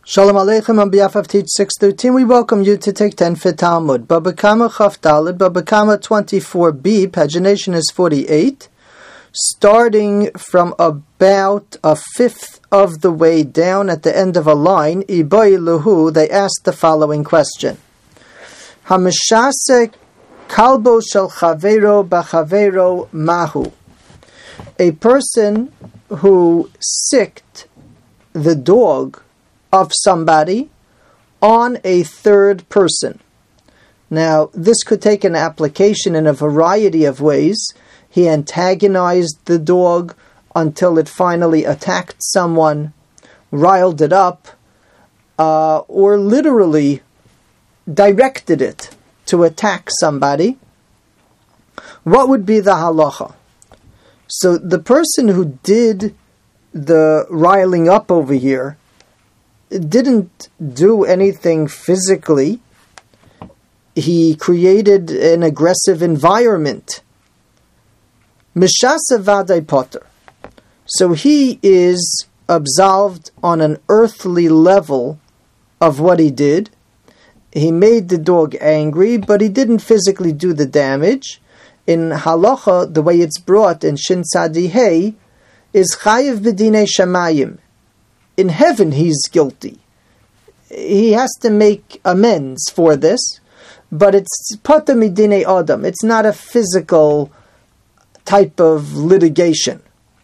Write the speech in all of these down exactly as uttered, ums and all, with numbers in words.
Shalom Aleichem on behalf of Teach six thirteen, we welcome you to take ten for Talmud. Baba Kama Chaf Daled, Baba Kama twenty-four b, pagination is forty-eight. Starting from about a fifth of the way down at the end of a line, Ibai Luhu, they asked the following question. Hamishase kalbo shel chavero b'chavero mahu. A person who sicked the dog of somebody on a third person. Now, this could take an application in a variety of ways. He antagonized the dog until it finally attacked someone, riled it up, uh, or literally directed it to attack somebody. What would be the halacha? So the person who did the riling up over here didn't do anything physically. He created an aggressive environment. Mishasa vadai potter. So he is absolved on an earthly level of what he did. He made the dog angry, but he didn't physically do the damage. In halacha, the way it's brought in Shin Tzadi Hey, is chayiv b'dinei shamayim. In heaven, he's guilty. He has to make amends for this, but it's pata midinei adam. It's not a physical type of litigation.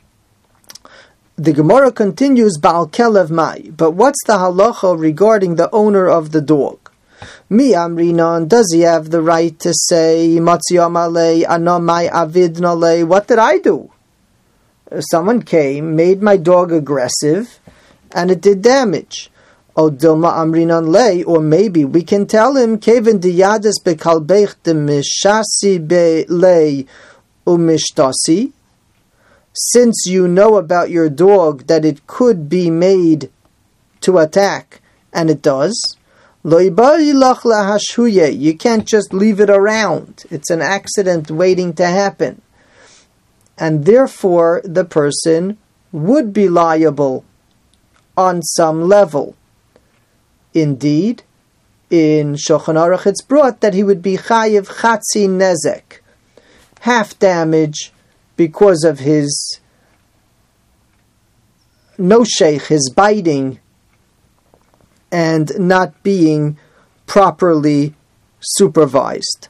The Gemara continues, Ba'al kelev mai. But what's the halacha regarding the owner of the dog? Mi amrinon, does he have the right to say, Matziyam alei, ano mai avid nalei, what did I do? Someone came, made my dog aggressive, and it did damage. O dilma amrinon lei, or maybe we can tell him, Kevin diyades bekalbech de mishasi be lei umishtasi. Since you know about your dog that it could be made to attack, and it does, you can't just leave it around. It's an accident waiting to happen. And therefore, the person would be liable on some level. Indeed, in Shulchan Aruch it's brought that he would be chayiv chatzi nezek, half damage because of his noshech, his biting, and not being properly supervised.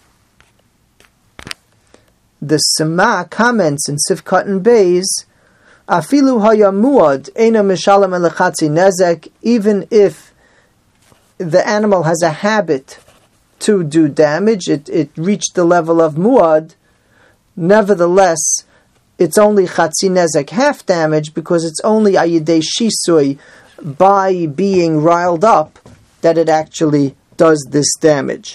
The Sema comments in Sifkat and Beis, Afilu haya muad eina mishalem elechatzi nezek, even if the animal has a habit to do damage, it, it reached the level of muad, nevertheless, it's only chatzi nezek, half damage, because it's only ayidei shisui, by being riled up, that it actually does this damage.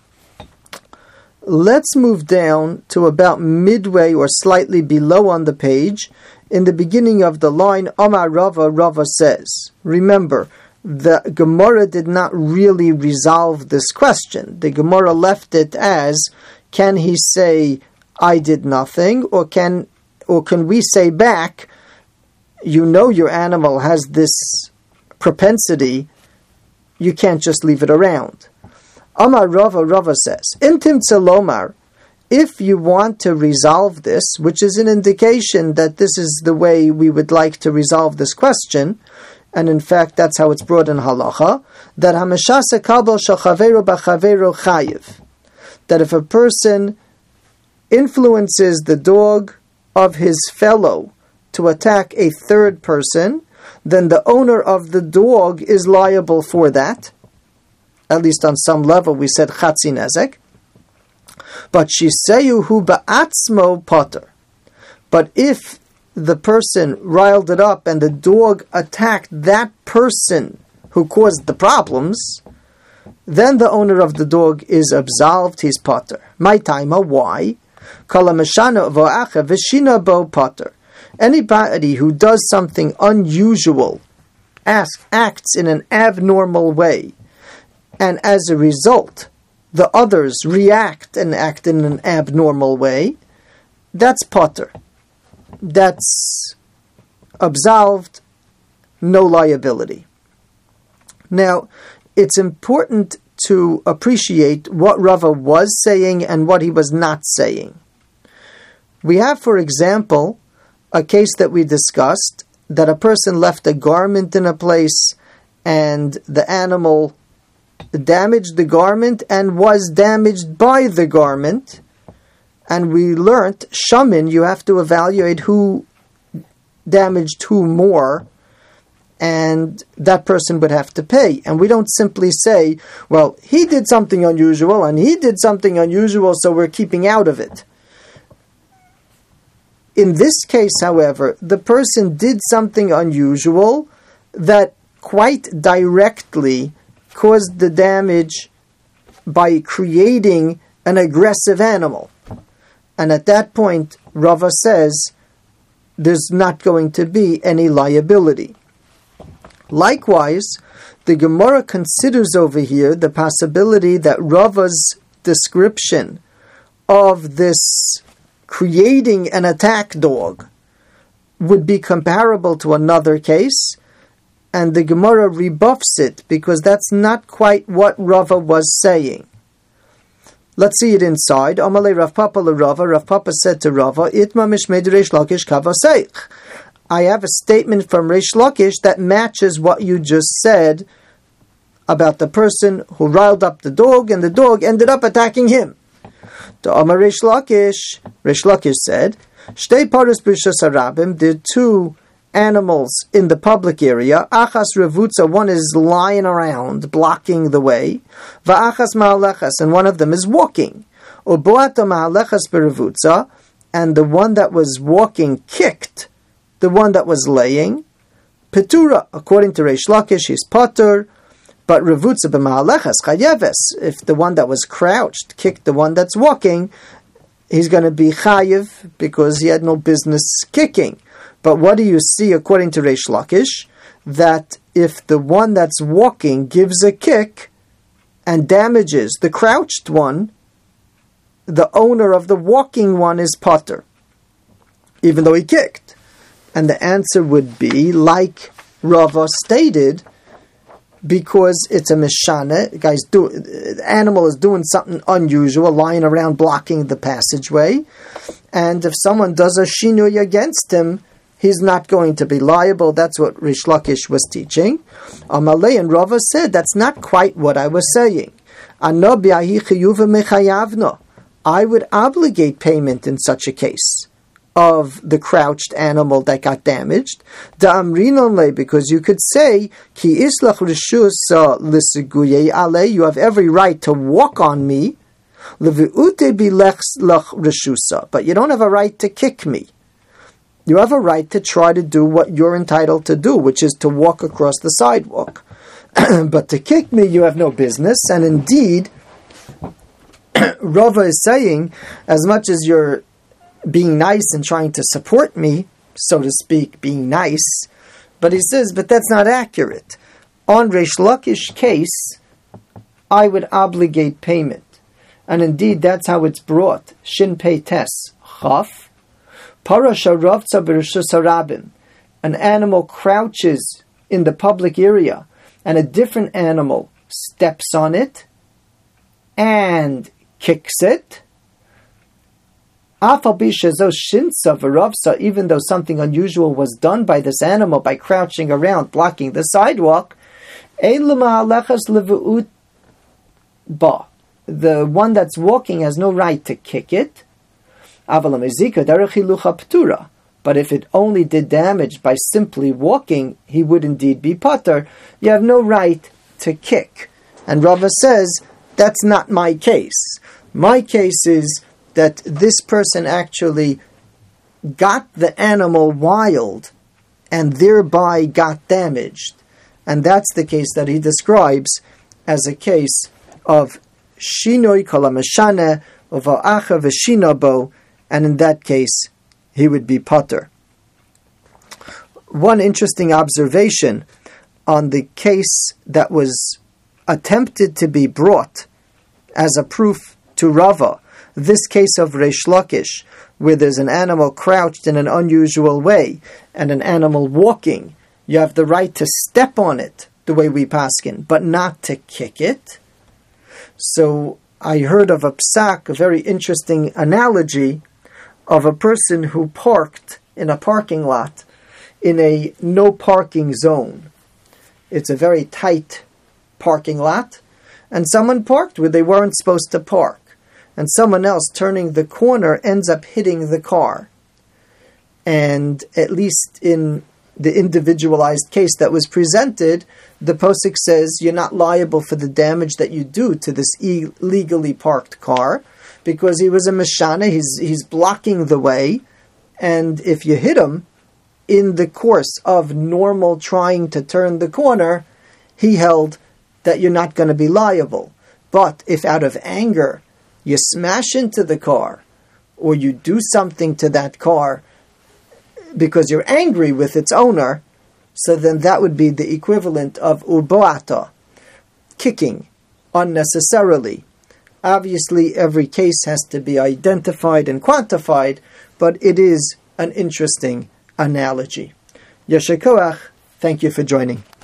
Let's move down to about midway or slightly below on the page. In the beginning of the line, Amar Rava, Rava says, remember, the Gemara did not really resolve this question. The Gemara left it as, can he say, I did nothing, or can or can we say back, you know your animal has this propensity, you can't just leave it around. Amar Rava, Rava says, Intim Tzelomar, if you want to resolve this, which is an indication that this is the way we would like to resolve this question, and in fact that's how it's brought in halacha, that Hamishasa Kalbo Shachavero Bachavero Chayiv, that if a person influences the dog of his fellow to attack a third person, then the owner of the dog is liable for that. At least on some level, we said chatzi nezek. But shiseyu hu ba'atzmo potter. But if the person riled it up and the dog attacked that person who caused the problems, then the owner of the dog is absolved, he's potter. My taima, why? Kala meshana vo'acha v'shina bo potter. Anybody who does something unusual, asks, acts in an abnormal way, and as a result, the others react and act in an abnormal way, that's potter. That's absolved, no liability. Now, it's important to appreciate what Rava was saying and what he was not saying. We have, for example, a case that we discussed, that a person left a garment in a place and the animal damaged the garment and was damaged by the garment. And we learnt, shamin, you have to evaluate who damaged who more, and that person would have to pay. And we don't simply say, well, he did something unusual and he did something unusual, so we're keeping out of it. In this case, however, the person did something unusual that quite directly caused the damage by creating an aggressive animal. And at that point, Rava says, there's not going to be any liability. Likewise, the Gemara considers over here the possibility that Rava's description of this creating an attack dog would be comparable to another case, and the Gemara rebuffs it because that's not quite what Rava was saying. Let's see it inside. Amalei Rav Papa LeRava. Rav Papa said to Rava, Itma mishmed Reish Lakish kavaseich. I have a statement from Reish Lakish that matches what you just said about the person who riled up the dog and the dog ended up attacking him. To Amar Reish Lakish, Reish Lakish said, Shtei paros b'rishus harabim, there are two animals in the public area. Achas revutza, one is lying around, blocking the way. Va'achas ma'alechas, and one of them is walking. Uboata ma'alechas berevutza, and the one that was walking kicked the one that was laying. Petura, according to Reish Lakish, he's potter. But revutza b'ma'alechas chayeves, if the one that was crouched kicked the one that's walking, he's going to be chayev because he had no business kicking. But what do you see according to Reish Lakish? That if the one that's walking gives a kick and damages the crouched one, the owner of the walking one is potter, even though he kicked. And the answer would be, like Rava stated, because it's a mishana, the guy's do, the animal is doing something unusual, lying around blocking the passageway, and if someone does a shinui against him, he's not going to be liable. That's what Reish Lakish was teaching. Amalei and Rava said, that's not quite what I was saying. I would obligate payment in such a case of the crouched animal that got damaged. Because you could say, Ki islach rishus lisiguye ale, you have every right to walk on me, but you don't have a right to kick me. You have a right to try to do what you're entitled to do, which is to walk across the sidewalk. But to kick me, you have no business. And indeed, Rava is saying, as much as you're being nice and trying to support me, so to speak, being nice, but he says, but that's not accurate. On Reish Lakish case, I would obligate payment. And indeed, that's how it's brought. Shin Pei Tes Chaf. Parasha Ravtza B'Rishus Harabim. An animal crouches in the public area, and a different animal steps on it and kicks it. Even though something unusual was done by this animal by crouching around, blocking the sidewalk, the one that's walking has no right to kick it. But if it only did damage by simply walking, he would indeed be pater. You have no right to kick. And Rava says, that's not my case. My case is that this person actually got the animal wild and thereby got damaged. And that's the case that he describes as a case of shinoi kalamashane of a'acha v'shinabo, and in that case, he would be pater. One interesting observation on the case that was attempted to be brought as a proof to Rava, this case of Reish Lakish, where there's an animal crouched in an unusual way and an animal walking, you have the right to step on it the way we paskin, but not to kick it. So I heard of a psak, a very interesting analogy of a person who parked in a parking lot in a no parking zone. It's a very tight parking lot, and someone parked where they weren't supposed to park, and someone else turning the corner ends up hitting the car. And at least in the individualized case that was presented, the posuk says you're not liable for the damage that you do to this illegally parked car, because he was a meshana, he's, he's blocking the way, and if you hit him in the course of normal trying to turn the corner, he held that you're not going to be liable. But if out of anger you smash into the car, or you do something to that car because you're angry with its owner, so then that would be the equivalent of uboata, kicking unnecessarily. Obviously, every case has to be identified and quantified, but it is an interesting analogy. Yasher koach, thank you for joining.